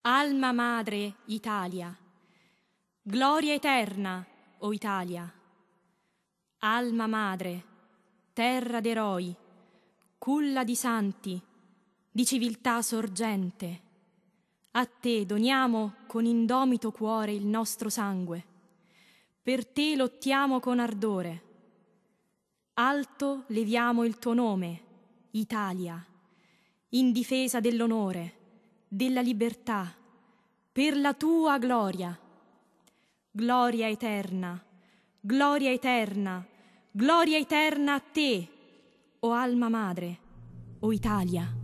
Alma madre Italia, gloria eterna, o Italia. Alma madre, terra d'eroi, culla di santi, di civiltà sorgente. A te doniamo con indomito cuore il nostro sangue. Per te lottiamo con ardore. Alto leviamo il tuo nome, Italia, in difesa dell'onore, della libertà, per la tua gloria. Gloria eterna, gloria eterna, gloria eterna a te, o Alma madre, o Italia.